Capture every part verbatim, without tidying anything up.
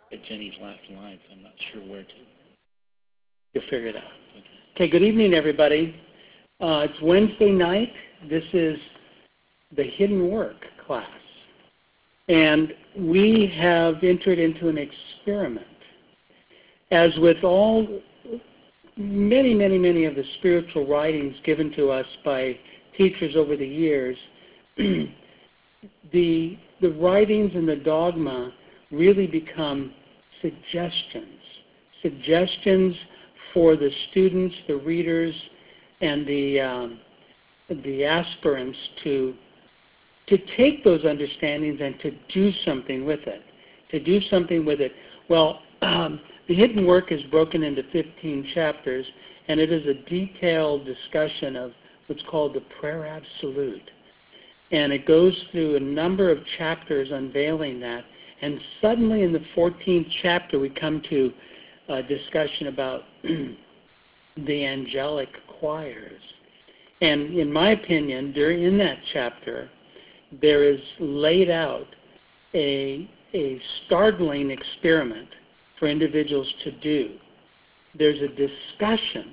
At Jenny's last line, so I'm not sure where to. You'll figure it out. Okay, okay, good evening, everybody. Uh, it's Wednesday night. This is the Hidden Work class. And we have entered into an experiment. As with all, many, many, many of the spiritual writings given to us by teachers over the years, the, the writings and the dogma really become suggestions. Suggestions for the students, the readers, and the, um, the aspirants to, to take those understandings and to do something with it. To do something with it. Well, um, the Hidden Work is broken into fifteen chapters, and it is a detailed discussion of what's called the Prayer Absolute. And it goes through a number of chapters unveiling that. And suddenly in the fourteenth chapter, we come to a discussion about the angelic choirs. And in my opinion, during in that chapter, there is laid out a, a startling experiment for individuals to do. There's a discussion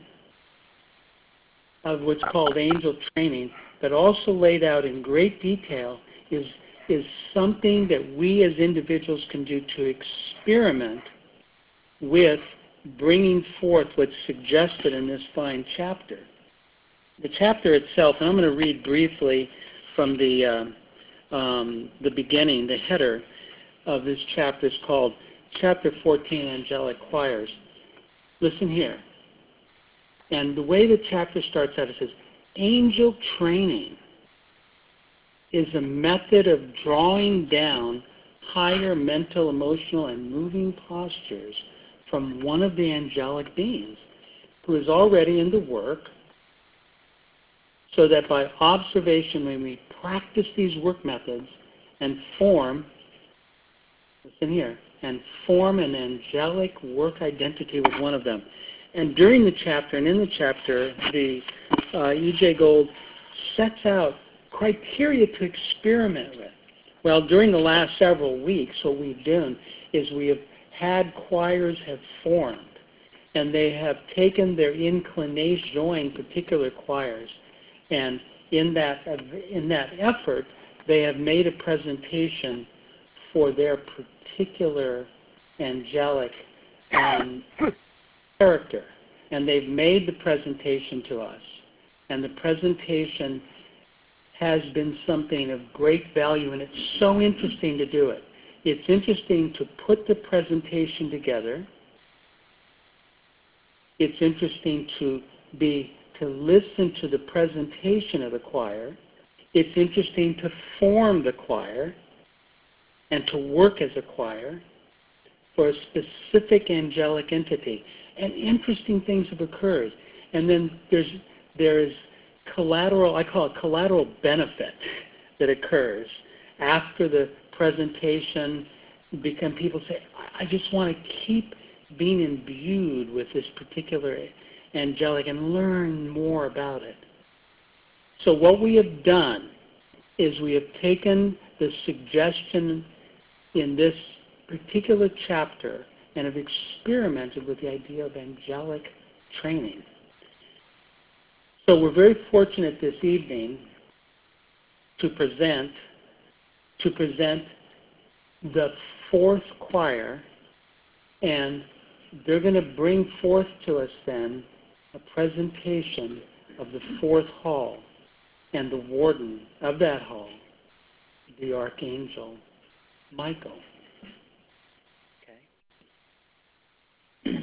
of what's called angel training, but also laid out in great detail is, is something that we as individuals can do to experiment with bringing forth what's suggested in this fine chapter. The chapter itself, and I'm going to read briefly from the, uh, um, the beginning, the header of this chapter is called Chapter fourteen, Angelic Choirs. Listen here. And the way the chapter starts out, it says, angel training is a method of drawing down higher mental, emotional, and moving postures from one of the angelic beings who is already in the work, so that by observation when we practice these work methods and form, listen here, and form an angelic work identity with one of them. And during the chapter, and in the chapter, the uh, E J Gold sets out criteria to experiment with. Well, during the last several weeks, what we've done is we have had choirs have formed, and they have taken their inclination, join particular choirs, and in that in that effort, they have made a presentation for their particular angelic um, character. And they've made the presentation to us. And the presentation has been something of great value, and it's so interesting to do it. It's interesting to put the presentation together. It's interesting to be to listen to the presentation of the choir. It's interesting to form the choir and to work as a choir for a specific angelic entity. And interesting things have occurred. And then there's there is collateral, I call it collateral benefit that occurs after the presentation. Become people say, I just want to keep being imbued with this particular angelic and learn more about it. So what we have done is we have taken the suggestion in this particular chapter and have experimented with the idea of angelic training. So we're very fortunate this evening to present to present the fourth choir, and they're going to bring forth to us then a presentation of the fourth hall and the warden of that hall, the Archangel Michael. Okay.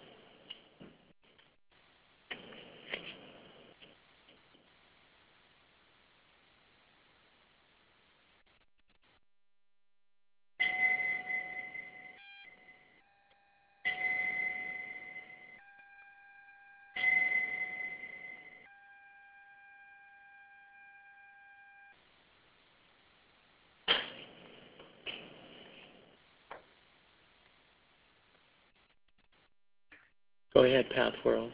Go ahead, Path World.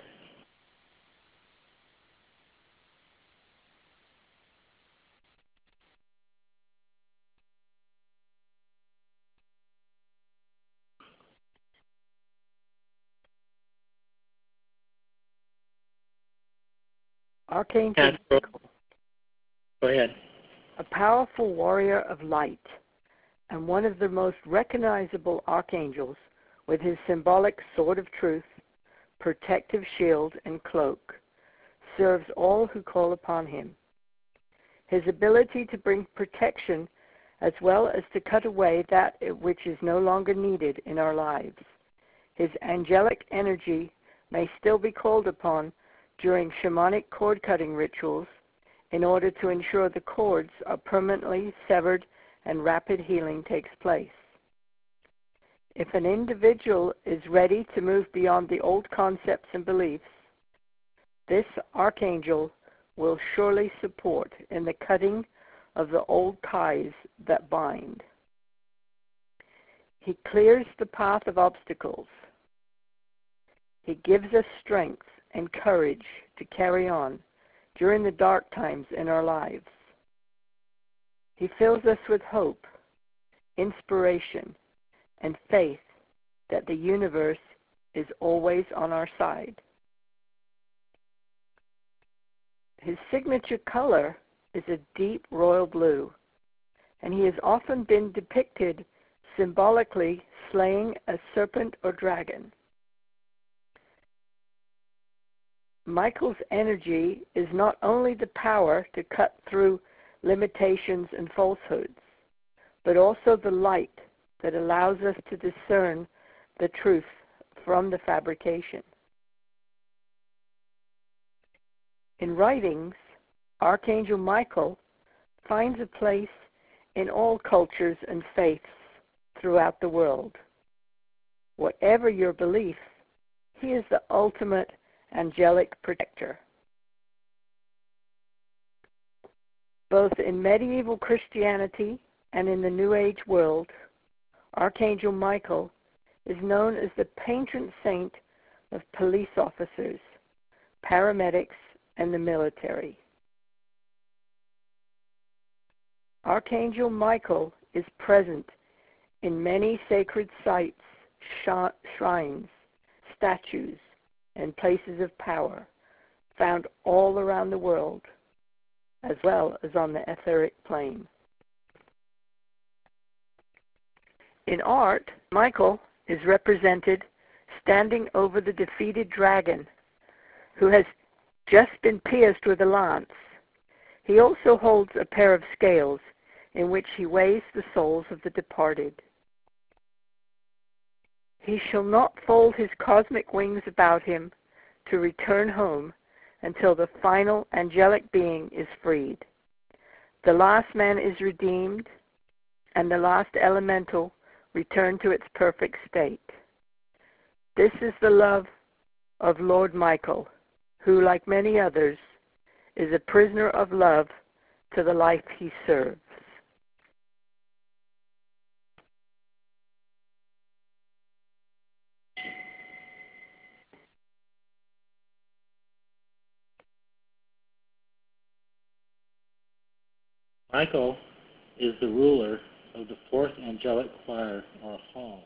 Archangel Michael, go ahead. A powerful warrior of light and one of the most recognizable archangels, with his symbolic sword of truth, protective shield, and cloak, serves all who call upon him. His ability to bring protection as well as to cut away that which is no longer needed in our lives. His angelic energy may still be called upon during shamanic cord-cutting rituals in order to ensure the cords are permanently severed and rapid healing takes place. If an individual is ready to move beyond the old concepts and beliefs, this archangel will surely support in the cutting of the old ties that bind. He clears the path of obstacles. He gives us strength and courage to carry on during the dark times in our lives. He fills us with hope, inspiration, and faith that the universe is always on our side. His signature color is a deep royal blue, and he has often been depicted symbolically slaying a serpent or dragon. Michael's energy is not only the power to cut through limitations and falsehoods, but also the light that allows us to discern the truth from the fabrication. In writings, Archangel Michael finds a place in all cultures and faiths throughout the world. Whatever your belief, he is the ultimate angelic protector. Both in medieval Christianity and in the New Age world, Archangel Michael is known as the patron saint of police officers, paramedics, and the military. Archangel Michael is present in many sacred sites, shrines, statues, and places of power found all around the world, as well as on the etheric plane. In art, Michael is represented standing over the defeated dragon who has just been pierced with a lance. He also holds a pair of scales in which he weighs the souls of the departed. He shall not fold his cosmic wings about him to return home until the final angelic being is freed. The last man is redeemed, and the last elemental returned to its perfect state. This is the love of Lord Michael, who, like many others, is a prisoner of love to the life he serves. Michael is the ruler of the fourth angelic choir, or hall.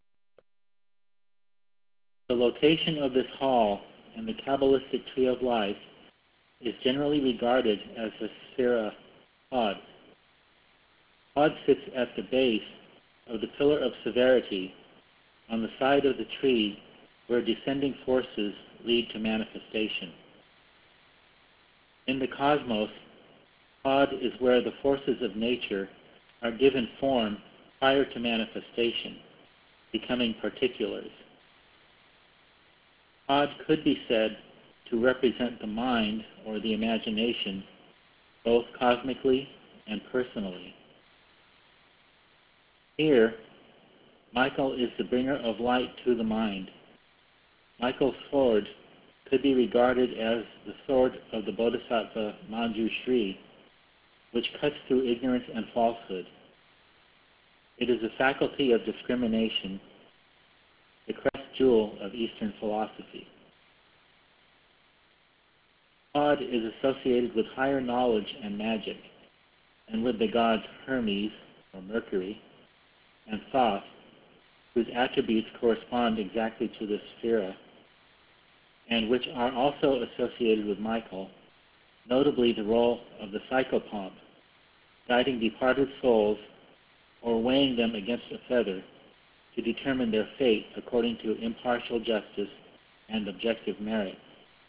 The location of this hall in the Kabbalistic tree of life is generally regarded as the Sphira Hod. Hod sits at the base of the pillar of severity on the side of the tree where descending forces lead to manifestation. In the cosmos, Hod is where the forces of nature are given form prior to manifestation, becoming particulars. Hod could be said to represent the mind or the imagination, both cosmically and personally. Here, Michael is the bringer of light to the mind. Michael's sword could be regarded as the sword of the Bodhisattva Manjushri, which cuts through ignorance and falsehood. It is a faculty of discrimination, the crest jewel of Eastern philosophy. Hod is associated with higher knowledge and magic, and with the gods Hermes, or Mercury, and Thoth, whose attributes correspond exactly to the Sphira, and which are also associated with Michael, notably the role of the psychopomp, guiding departed souls or weighing them against a feather to determine their fate according to impartial justice and objective merit.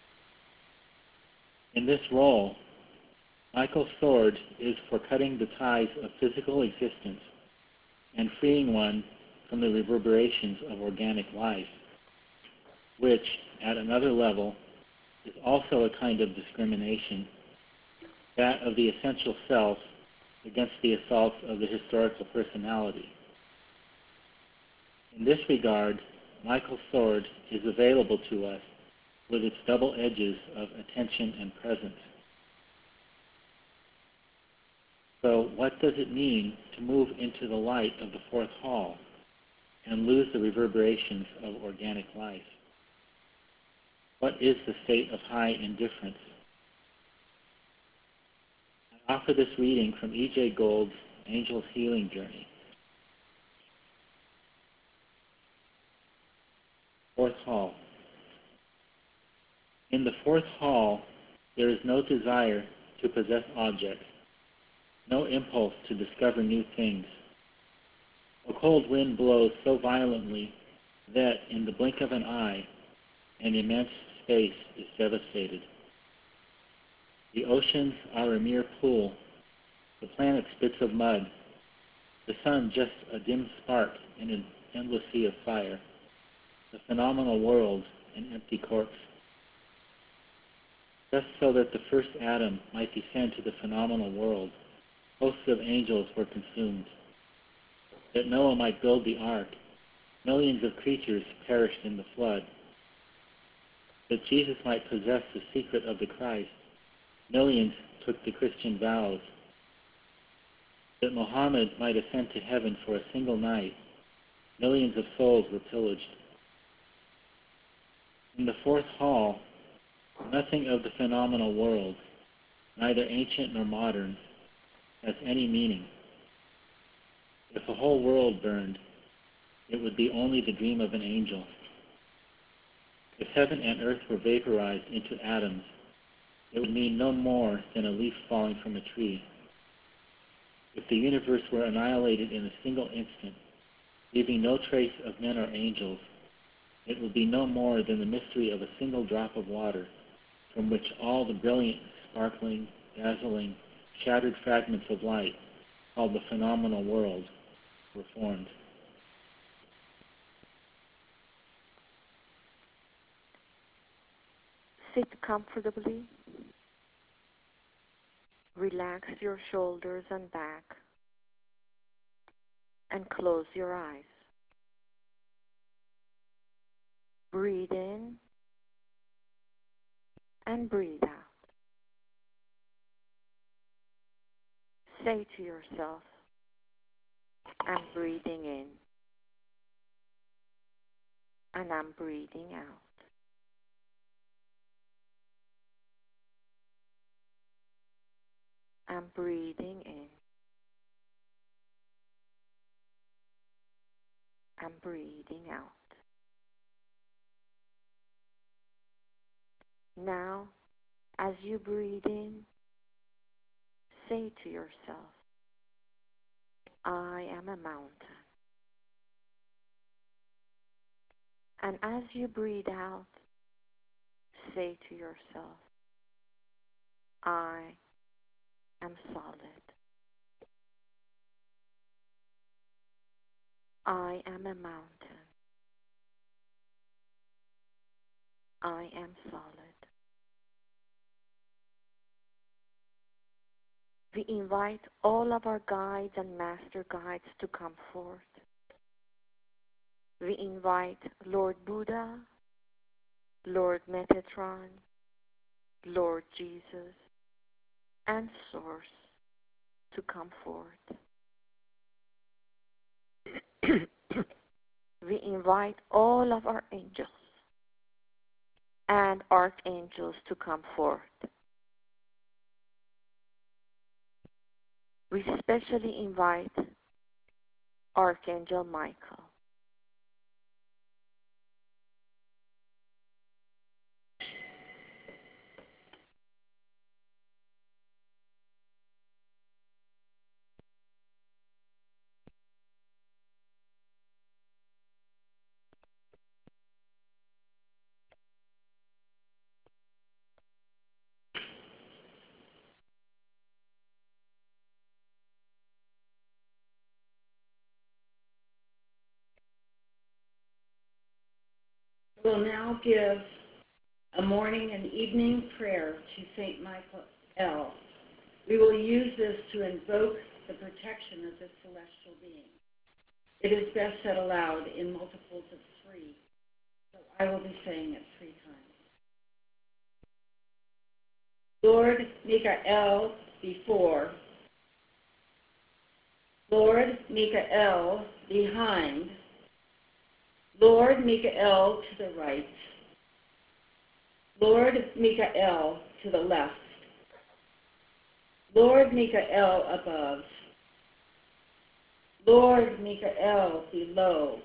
In this role, Michael's sword is for cutting the ties of physical existence and freeing one from the reverberations of organic life, which, at another level, is also a kind of discrimination, that of the essential self against the assaults of the historical personality. In this regard, Michael's sword is available to us with its double edges of attention and presence. So what does it mean to move into the light of the fourth hall and lose the reverberations of organic life? What is the state of high indifference? I offer this reading from E J Gould's Angel's Healing Journey. Fourth hall. In the fourth hall, there is no desire to possess objects, no impulse to discover new things. A cold wind blows so violently that, in the blink of an eye, an immense space is devastated. The oceans are a mere pool, the planets bits of mud, the sun just a dim spark in an endless sea of fire, the phenomenal world an empty corpse. Just so that the first atom might descend to the phenomenal world, hosts of angels were consumed. That Noah might build the ark, millions of creatures perished in the flood. That Jesus might possess the secret of the Christ, millions took the Christian vows. That Muhammad might ascend to heaven for a single night, millions of souls were pillaged. In the fourth hall, nothing of the phenomenal world, neither ancient nor modern, has any meaning. If a whole world burned, it would be only the dream of an angel. If heaven and earth were vaporized into atoms, it would mean no more than a leaf falling from a tree. If the universe were annihilated in a single instant, leaving no trace of men or angels, it would be no more than the mystery of a single drop of water, from which all the brilliant, sparkling, dazzling, shattered fragments of light, called the phenomenal world, were formed. Sit comfortably. Relax your shoulders and back, and close your eyes. Breathe in and breathe out. Say to yourself, I'm breathing in and I'm breathing out. I'm breathing in. I'm breathing out. Now, as you breathe in, say to yourself, I am a mountain. And as you breathe out, say to yourself, I am solid. I am a mountain. I am solid. We invite all of our guides and master guides to come forth. We invite Lord Buddha, Lord Metatron, Lord Jesus, and Source to come forth. We invite all of our angels and archangels to come forth. We specially invite Archangel Michael. We'll now give a morning and evening prayer to Saint Michael. We will use this to invoke the protection of this celestial being. It is best said aloud in multiples of three, so I will be saying it three times. Lord Michael before, Lord Michael behind, Lord Michael to the right, Lord Michael to the left, Lord Michael above, Lord Michael below,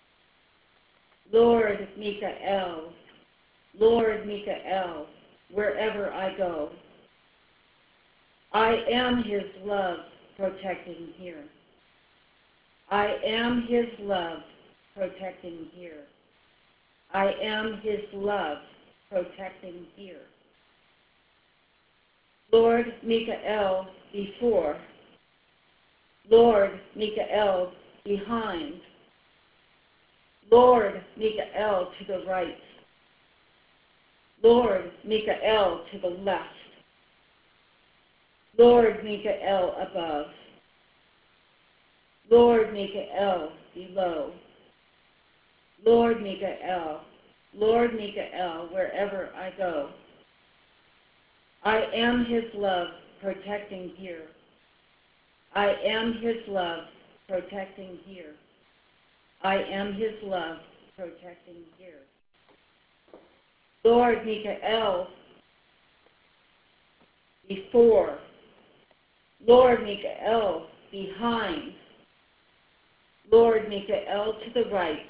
Lord Michael, Lord Michael, wherever I go. I am his love protecting here. I am his love protecting here. I am his love protecting here. Lord Michael before, Lord Michael behind, Lord Michael to the right, Lord Michael to the left, Lord Michael above, Lord Michael below, Lord Michael, Lord Michael, wherever I go. I am his love protecting here. I am his love protecting here. I am his love protecting here. Lord Michael before, Lord Michael behind, Lord Michael to the right,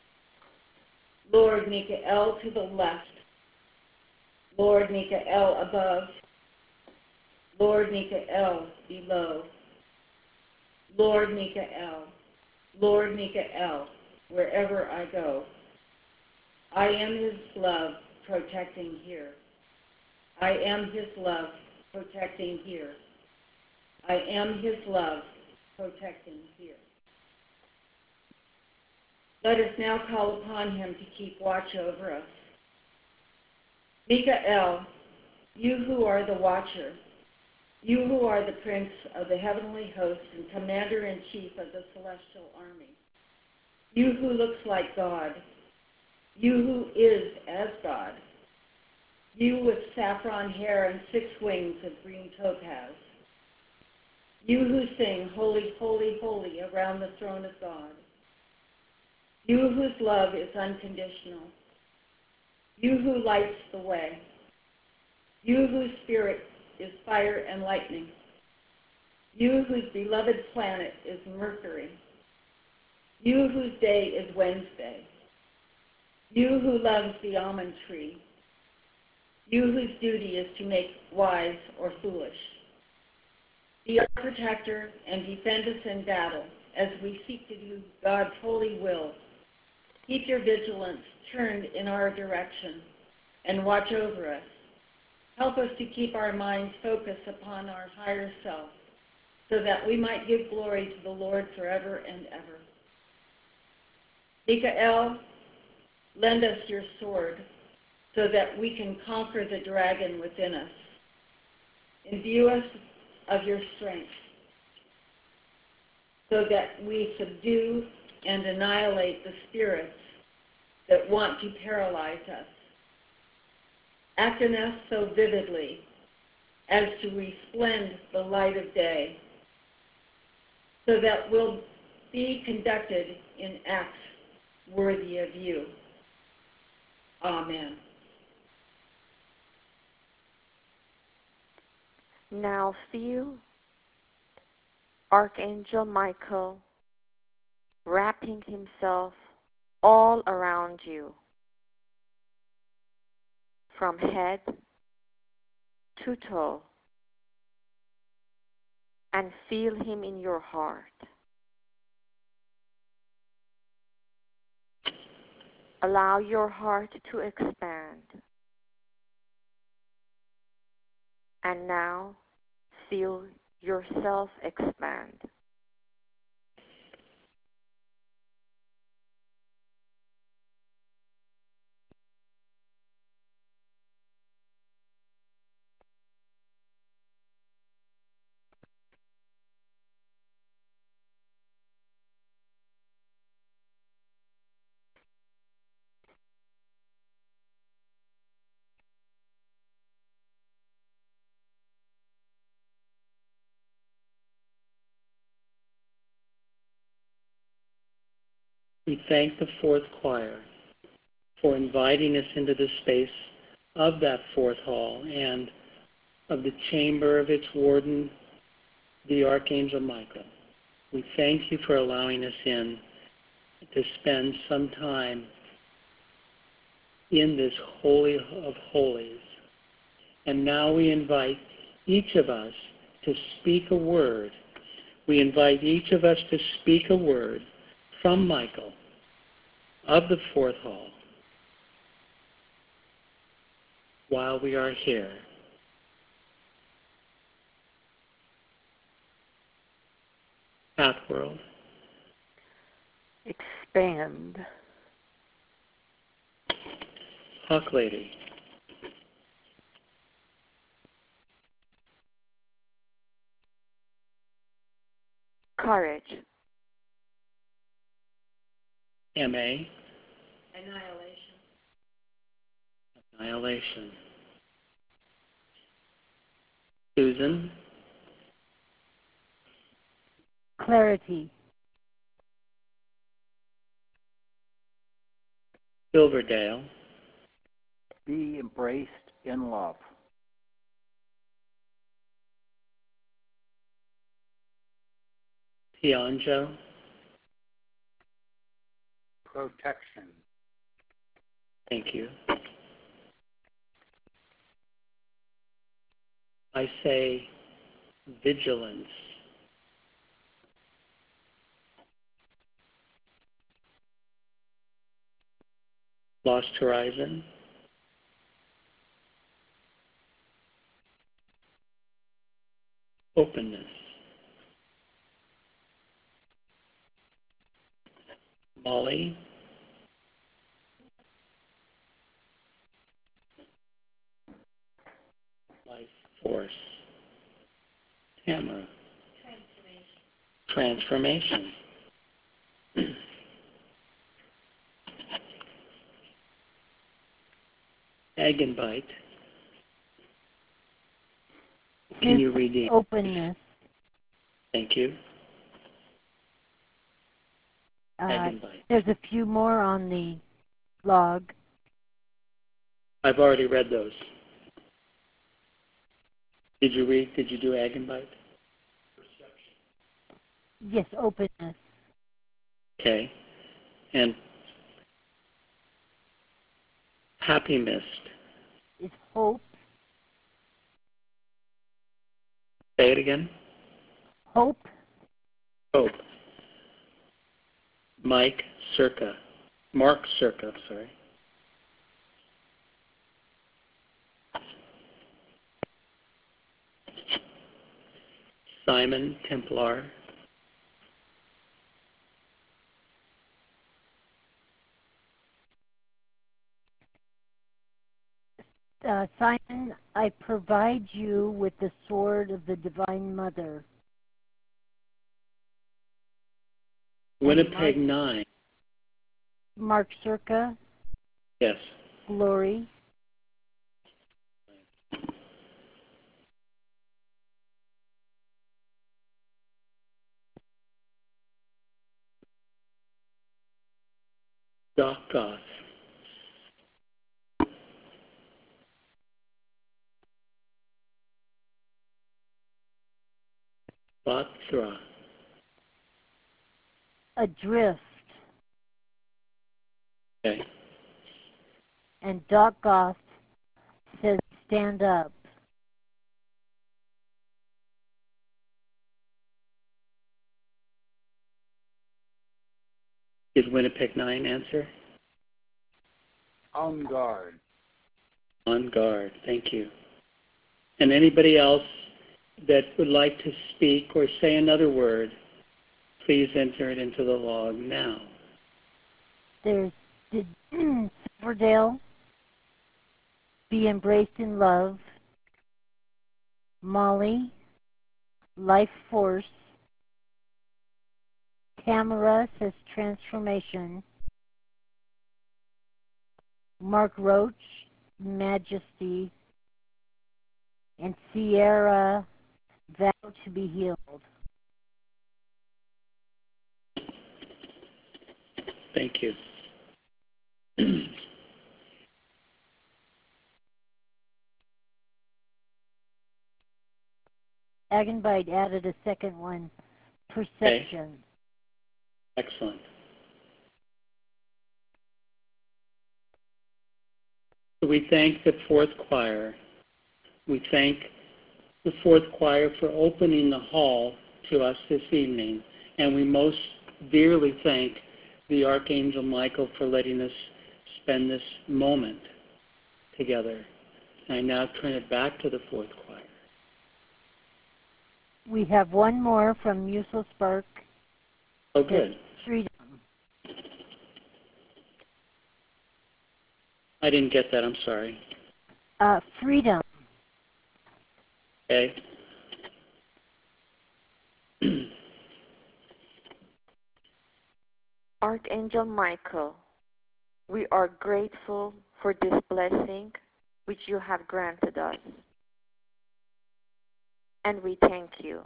Lord Michael to the left, Lord Michael above, Lord Michael below, Lord Michael, Lord Michael, wherever I go. I am his love protecting here. I am his love protecting here. I am his love protecting here. Let us now call upon him to keep watch over us. Michael, you who are the watcher, you who are the prince of the heavenly host and commander-in-chief of the celestial army, you who looks like God, you who is as God, you with saffron hair and six wings of green topaz, you who sing, holy, holy, holy, around the throne of God, you whose love is unconditional, you who lights the way, you whose spirit is fire and lightning, you whose beloved planet is Mercury, you whose day is Wednesday, you who loves the almond tree, you whose duty is to make wise or foolish. Be our protector and defend us in battle as we seek to do God's holy will. Keep your vigilance turned in our direction and watch over us. Help us to keep our minds focused upon our higher self so that we might give glory to the Lord forever and ever. Michael, lend us your sword so that we can conquer the dragon within us. Imbue us of your strength so that we subdue and annihilate the spirits that want to paralyze us. Act in us so vividly as to resplend the light of day so that we'll be conducted in acts worthy of you. Amen. Now feel Archangel Michael wrapping himself all around you, from head to toe, and feel him in your heart. Allow your heart to expand. And now feel yourself expand. We thank the fourth choir for inviting us into the space of that fourth hall and of the chamber of its warden, the Archangel Michael. We thank you for allowing us in to spend some time in this Holy of Holies. And now we invite each of us to speak a word. We invite each of us to speak a word from Michael of the fourth hall while we are here. Pathworld. Expand. Hawk Lady. Courage. M A. Annihilation. Annihilation. Susan. Clarity. Silverdale. Be embraced in love. Pianjo. Protection. Thank you. I say vigilance. Lost Horizon. Openness. Molly. Life Force. Tamara. Transformation. Transformation. Egg and Bite. Can you read the openness? Thank you. Uh, Egg and Bite. there's a few more on the log. I've already read those. Did you read, did you do Egg and Bite? Yes, openness. Okay. And Happy Mist. Is hope. Say it again. Hope. Hope. Mike Circa. Mark Circa, sorry. Simon Templar. Uh, Simon, I provide you with the sword of the Divine Mother. Winnipeg nine. Mark Circa. Yes. Glory. Doc Goth. Bothra. Adrift. Okay. And Doc Goth says stand up. Did Winnipeg nine answer? On guard. On guard. Thank you. And anybody else that would like to speak or say another word, please enter it into the log now. There's did Silverdale. Be embraced in love. Molly. Life Force. Tamara says transformation. Mark Roach, majesty. And Sierra, vow to be healed. Thank you. Agenbite added a second one, perception. Okay. Excellent. We thank the fourth choir. We thank the fourth choir for opening the hall to us this evening. And we most dearly thank the Archangel Michael for letting us spend this moment together. I now turn it back to the fourth choir. We have one more from Musel Spark. Oh, good. Freedom. I didn't get that. I'm sorry. Uh, freedom. Okay. Archangel Michael, we are grateful for this blessing which you have granted us. And we thank you.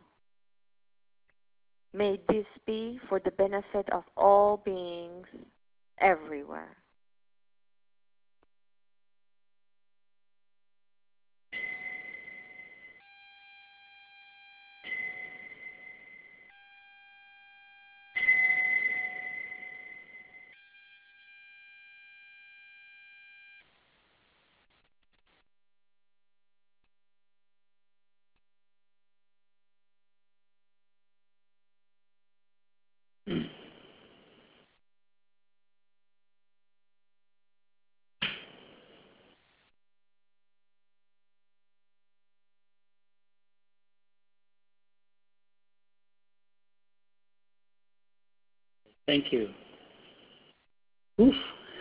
May this be for the benefit of all beings everywhere. Thank you. Oof.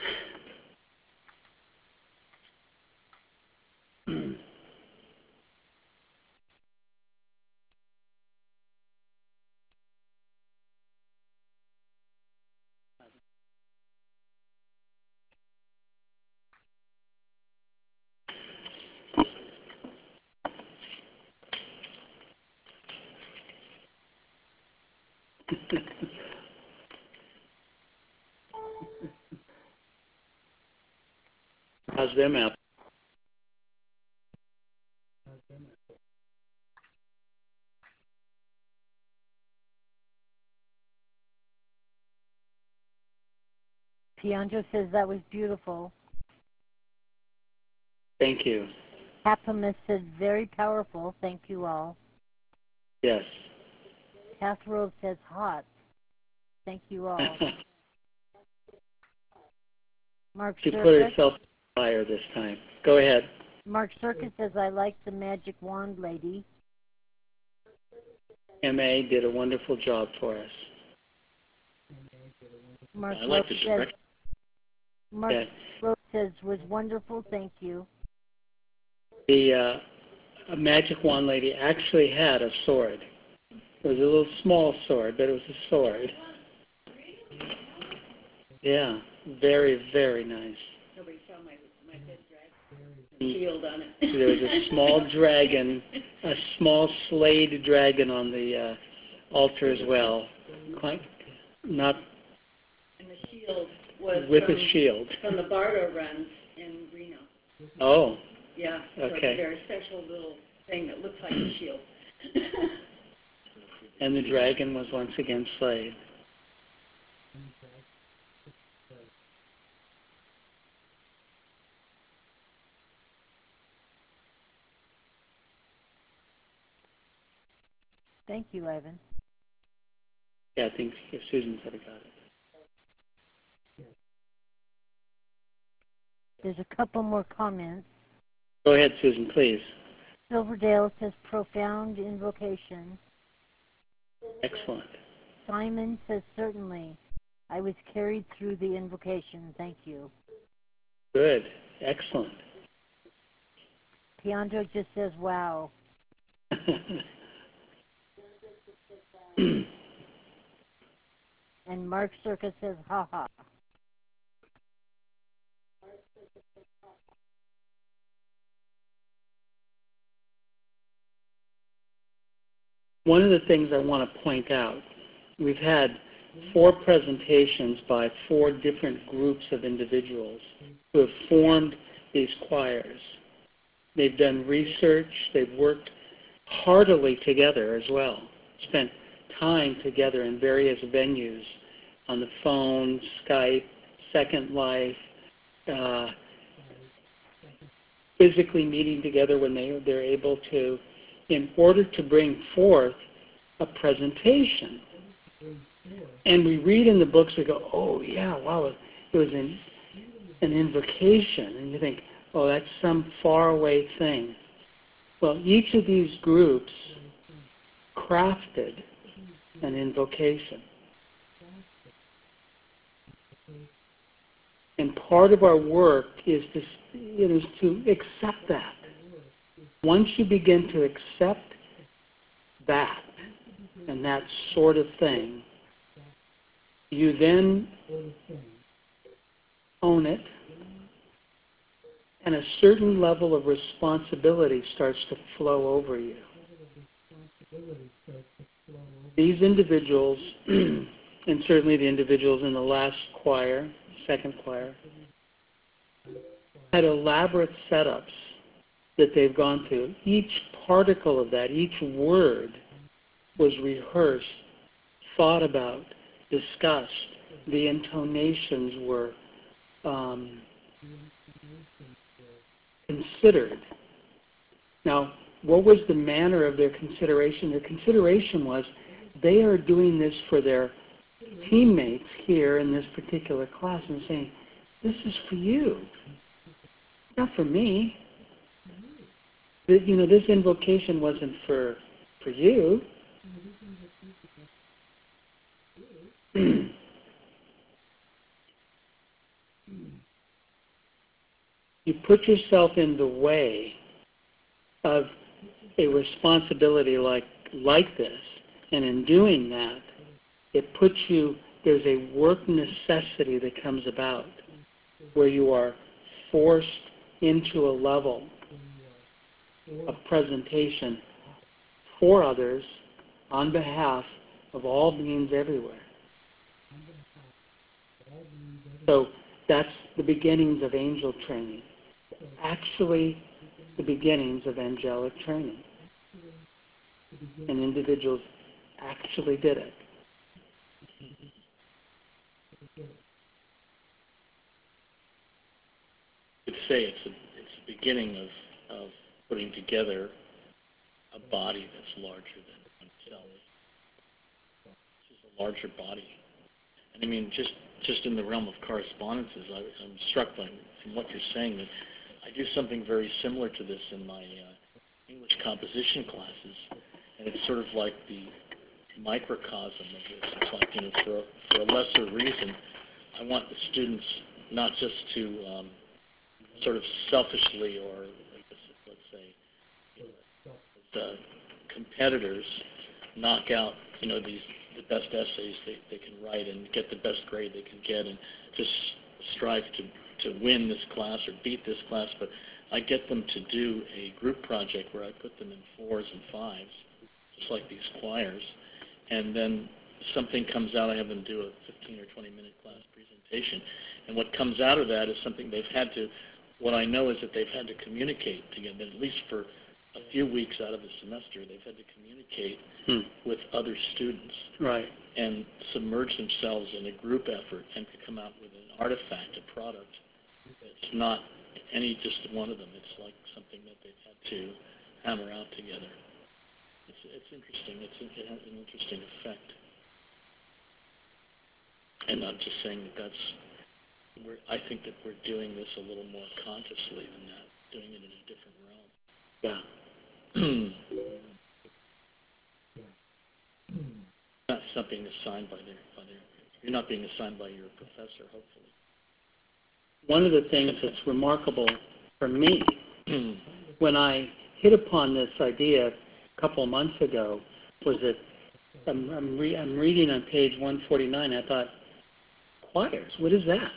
How's them out? Piandro says that was beautiful. Thank you. Happiness said very powerful. Thank you all. Yes. Catherine says hot. Thank you all. Mark She put Circus. herself on fire this time. Go ahead. Mark Circus says I like the magic wand lady. M A did a wonderful job for us. Mark I like Rose the says, direct. Mark Yeah. Rose says was wonderful. Thank you. The uh, a magic wand lady actually had a sword. It was a little small sword, but it was a sword. Yeah, very, very nice. Nobody saw my, my head drag shield on it. There was a small dragon, a small slayed dragon on the uh, altar as well. Quite not And the shield was with from, a shield. from the Bardo runs in Reno. Oh, Yeah, so okay. it's a very special little thing that looks like a shield. And the dragon was once again slayed. Thank you, Ivan. Yeah, I think Susan said I got it. There's a couple more comments. Go ahead, Susan, please. Silverdale says profound invocation. Excellent. Simon says certainly. I was carried through the invocation. Thank you. Good. Excellent. Piandro just says wow. And Mark Circus says ha ha. One of the things I want to point out, we've had four presentations by four different groups of individuals who have formed these choirs. They've done research, they've worked heartily together as well, spent time together in various venues, on the phone, Skype, Second Life, uh, physically meeting together when they, they're able to, in order to bring forth a presentation. And we read in the books, we go, oh yeah, wow, it was an, an invocation. And you think, oh, that's some faraway thing. Well, each of these groups crafted an invocation. And part of our work is to, it is to accept that. Once you begin to accept that and that sort of thing, you then own it, and a certain level of responsibility starts to flow over you. These individuals, and certainly the individuals in the last choir, second choir, had elaborate setups that they've gone through. Each particle of that, each word was rehearsed, thought about, discussed. The intonations were um, considered. Now, what was the manner of their consideration? Their consideration was they are doing this for their teammates here in this particular class and saying, this is for you, not for me. You know, this invocation wasn't for, for you. You put yourself in the way of a responsibility like like this, and in doing that, it puts you, there's a work necessity that comes about where you are forced into a level of presentation for others on behalf of all beings everywhere. So that's the beginnings of angel training. Actually, the beginnings of angelic training. And individuals actually did it. You could say it's a, it's the beginning of, of putting together a body that's larger than oneself. It's just a larger body. And I mean, just, just in the realm of correspondences, I, I'm struck by, from what you're saying, that I do something very similar to this in my uh, English composition classes, and it's sort of like the microcosm of this. It's like, you know, for, for a lesser reason, I want the students not just to um, sort of selfishly or, let's say, the competitors knock out, you know, these the best essays they, they can write and get the best grade they can get and just strive to, to win this class or beat this class, but I get them to do a group project where I put them in fours and fives, just like these choirs, and then something comes out. I have them do a fifteen or twenty minute class presentation, and what comes out of that is something they've had to, what I know is that they've had to communicate together, at least for a few weeks out of the semester, they've had to communicate hmm. with other students, right, and submerge themselves in a group effort and to come out with an artifact, a product that's not any just one of them. It's like something that they've had to hammer out together. It's, it's interesting. It's, it has an interesting effect. And I'm just saying that that's, we're, I think that we're doing this a little more consciously than that, doing it in a different realm. Yeah. Not something assigned by their, by their, you're not being assigned by your professor, hopefully. One of the things that's remarkable for me, when I hit upon this idea a couple of months ago, was that I'm, I'm, re- I'm reading on page one forty-nine, I thought, choirs, what is that?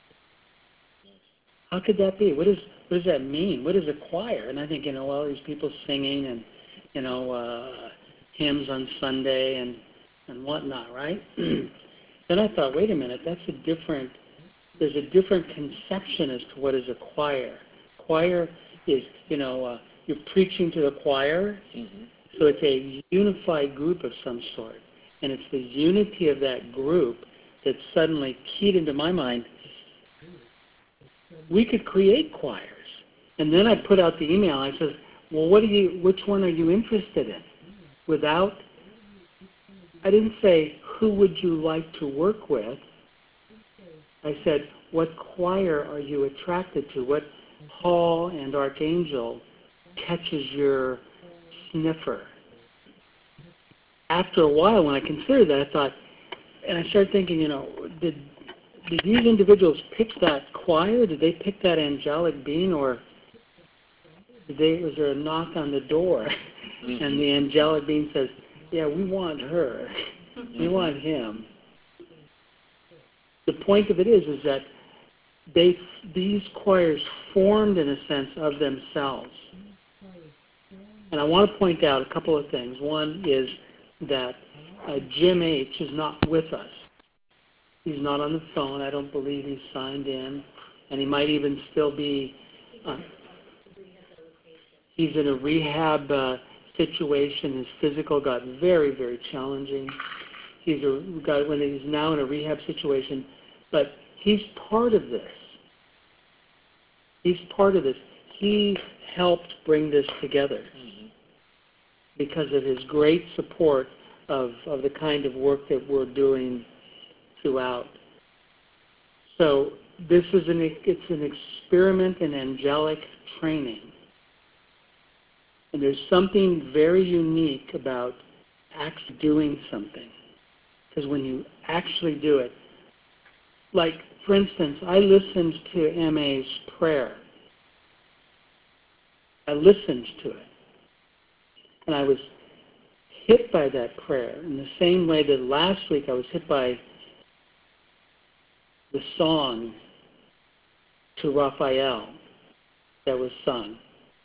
How could that be? What, is, what does that mean? What is a choir? And I think, you know, all these people singing and, you know, uh, hymns on Sunday and, and whatnot, right? Then I thought, wait a minute, that's a different, there's a different conception as to what is a choir. Choir is, you know, uh, you're preaching to the choir, mm-hmm. so it's a unified group of some sort. And it's the unity of that group that suddenly keyed into my mind, we could create choirs. And then I put out the email, I said, well, what do you, which one are you interested in? Without, I didn't say, who would you like to work with? I said, what choir are you attracted to? What hall and archangel catches your sniffer? After a while, when I considered that, I thought, and I started thinking, you know, did did these individuals pick that choir? Did they pick that angelic being, or did they, was there a knock on the door, mm-hmm. and the angelic being says, yeah, we want her, mm-hmm. we want him. The point of it is, is that they these choirs formed in a sense of themselves. And I want to point out a couple of things. One is that uh, Jim H. is not with us. He's not on the phone. I don't believe he's signed in. And he might even still be, uh, he's in a rehab uh, situation. His physical got very, very challenging. He's, a, got, when he's now in a rehab situation. But he's part of this. He's part of this. He helped bring this together because of his great support of, of the kind of work that we're doing throughout. So this is an it's an experiment in angelic training. And there's something very unique about actually doing something. Because when you actually do it, like, for instance, I listened to M A's prayer. I listened to it. And I was hit by that prayer in the same way that last week I was hit by the song to Raphael that was sung.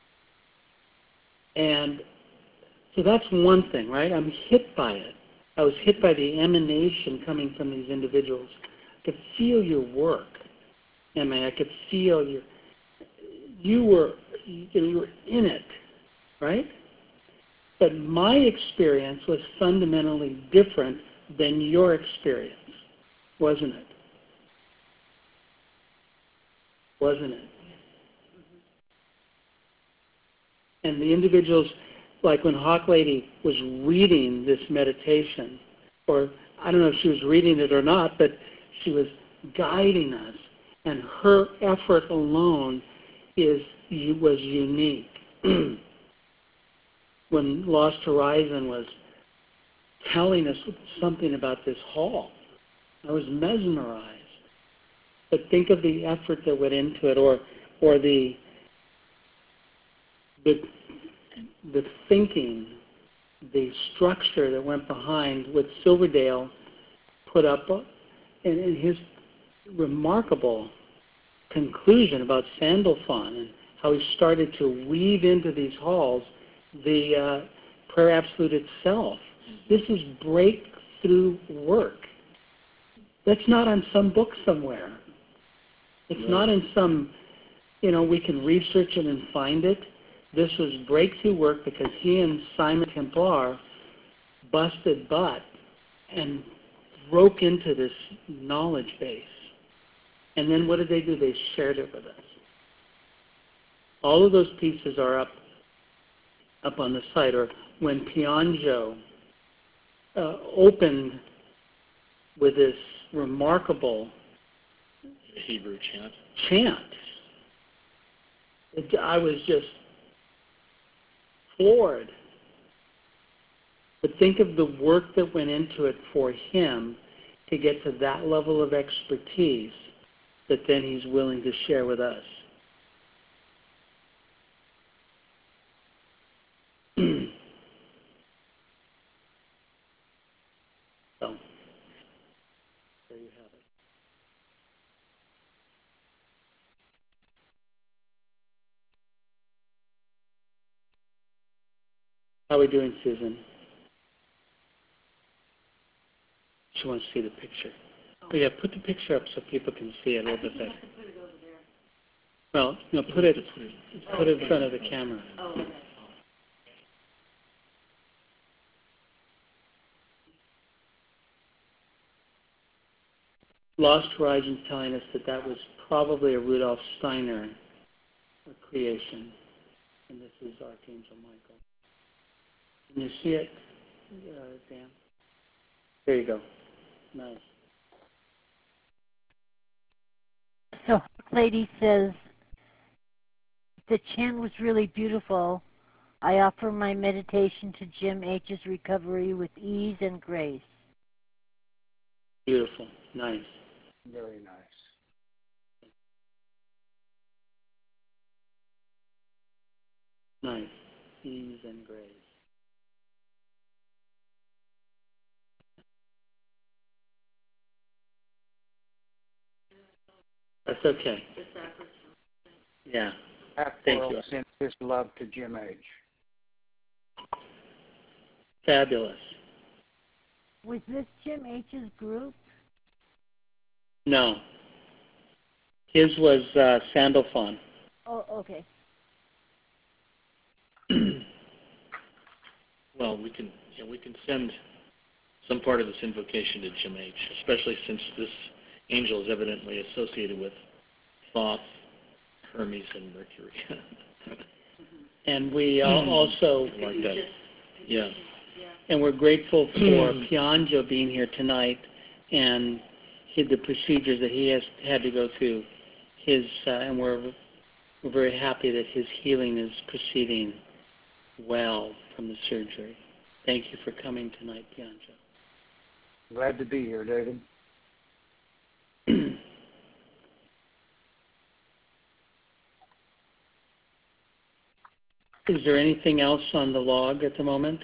And so that's one thing, right? I'm hit by it. I was hit by the emanation coming from these individuals. I could feel your work, Emma. I could feel your, you were, you were in it, right? But my experience was fundamentally different than your experience, wasn't it? Wasn't it? And the individuals, like when Hawk Lady was reading this meditation, or I don't know if she was reading it or not, but she was guiding us, and her effort alone is was unique. When Lost Horizon was telling us something about this hall, I was mesmerized. But think of the effort that went into it, or or the the the thinking, the structure that went behind what Silverdale put up, and, and his remarkable conclusion about Sandalphon and how he started to weave into these halls the uh, prayer absolute itself. This is breakthrough work. That's not on some book somewhere. It's right. Not in some, you know, we can research it and find it. This was breakthrough work because he and Simon Templar busted butt and broke into this knowledge base. And then what did they do? They shared it with us. All of those pieces are up up on the site. Or when Pianjo uh, opened with this remarkable Hebrew chant. Chant. It, I was just floored. But think of the work that went into it for him to get to that level of expertise that then he's willing to share with us. So, there you have it. How are we doing, Susan? She wants to see the picture. Oh yeah, put the picture up so people can see it a little bit better. Well, no, put it put it in front of the camera. Oh, okay. Lost Horizons telling us that that was probably a Rudolf Steiner creation, and this is Archangel Michael. Can you see it, uh, Dan? There you go. Nice. So Lady says, the chant was really beautiful. I offer my meditation to Jim H's recovery with ease and grace. Beautiful. Nice. Very nice. Nice. Ease and grace. That's okay. Yeah. Thank Pastoral you. sends his love to Jim H. Fabulous. Was this Jim H's group? No. His was uh, Sandalphon. Oh, okay. Well, we can yeah, we can send some part of this invocation to Jim H, especially since this angel is evidently associated with Thoth, Hermes, and Mercury. And we uh, also, like that. Yeah. and we're grateful for Pianjo being here tonight and his, the procedures that he has had to go through. His uh, and we're we're very happy that his healing is proceeding well from the surgery. Thank you for coming tonight, Pianjo. Glad to be here, David. Is there anything else on the log at the moment?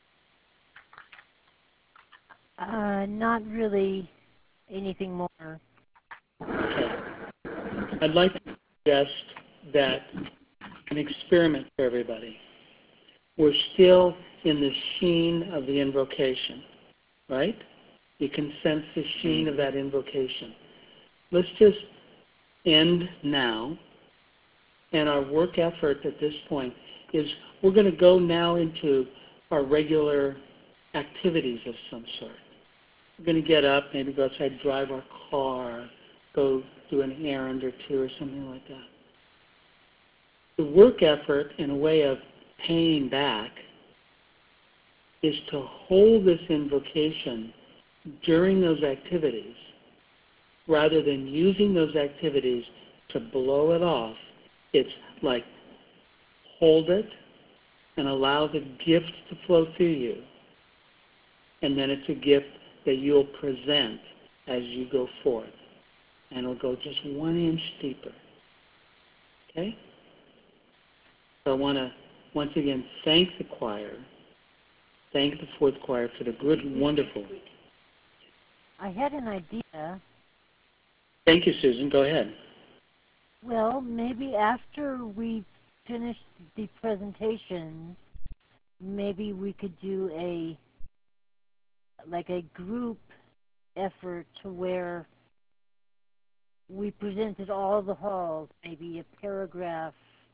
Uh, not really anything more. Okay. I'd like to suggest that an experiment for everybody. We're still in the sheen of the invocation, right? You can sense the sheen of that invocation. Let's just end now, and our work effort at this point is we're going to go now into our regular activities of some sort. We're going to get up, maybe go outside, drive our car, go do an errand or two or something like that. The work effort, in a way of paying back, is to hold this invocation during those activities rather than using those activities to blow it off. It's like hold it and allow the gift to flow through you. And then it's a gift that you'll present as you go forth. And it'll go just one inch deeper. Okay? So I want to once again thank the choir, thank the fourth choir for the good, wonderful. I had an idea. Thank you, Susan. Go ahead. Well, maybe after we finish the presentation, maybe we could do a like a group effort to where we presented all the halls, maybe a paragraph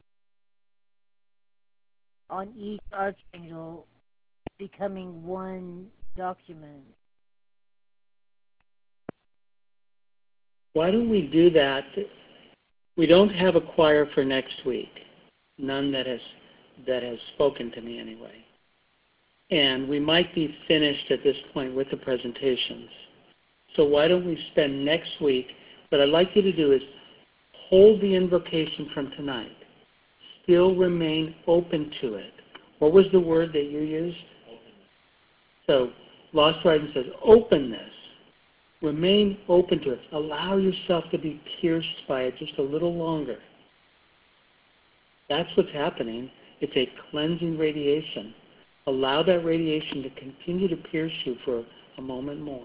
on each archangel becoming one document. Why don't we do that? We don't have a choir for next week. None that has that has spoken to me anyway. And we might be finished at this point with the presentations. So why don't we spend next week, what I'd like you to do is hold the invocation from tonight. Still remain open to it. What was the word that you used? So Lost Horizons says openness. Remain open to it. Allow yourself to be pierced by it just a little longer. That's what's happening. It's a cleansing radiation. Allow that radiation to continue to pierce you for a moment more.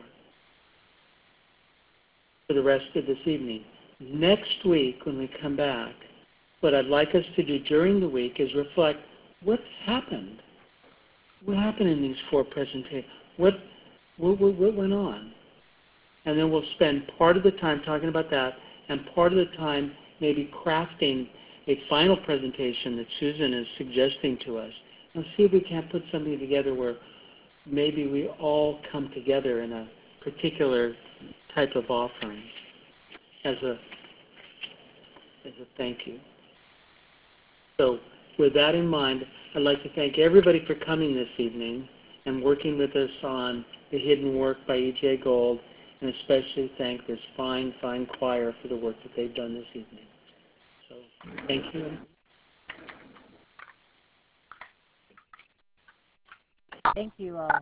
For the rest of this evening. Next week, when we come back, what I'd like us to do during the week is reflect what happened. What happened in these four presentations? What, what, what, what went on? and then we'll spend part of the time talking about that, and part of the time maybe crafting a final presentation that Susan is suggesting to us. And see if we can't put something together where maybe we all come together in a particular type of offering as a as a thank you. So with that in mind, I'd like to thank everybody for coming this evening and working with us on The Hidden Work by E J Gold, and especially thank this fine, fine choir for the work that they've done this evening. So thank you. Thank you all.